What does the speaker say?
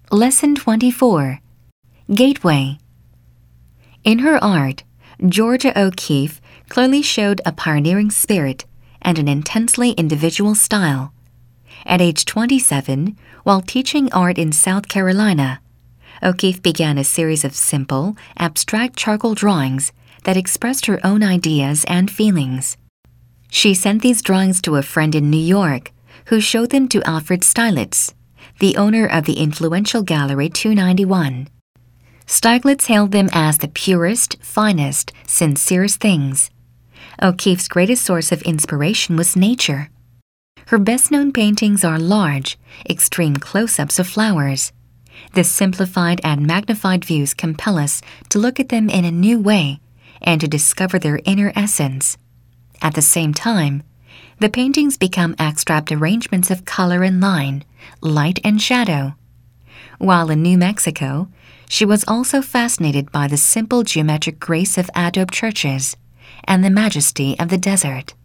Lesson 24. Gateway. In her art, Georgia O'Keeffe clearly showed a pioneering spirit and an intensely individual style. At age 27, while teaching art in South Carolina, O'Keeffe began a series of simple, abstract charcoal drawings that expressed her own ideas and feelings. She sent these drawings to a friend in New York, who showed them to Alfred Stieglitz, the owner of the influential Gallery 291. Stieglitz hailed them as the purest, finest, sincerest things. O'Keeffe's greatest source of inspiration was nature. Her best-known paintings are large, extreme close-ups of flowers. The simplified and magnified views compel us to look at them in a new way and to discover their inner essence. At the same time, the paintings become abstract arrangements of color and line, light and shadow. While in New Mexico, she was also fascinated by the simple geometric grace of adobe churches and the majesty of the desert.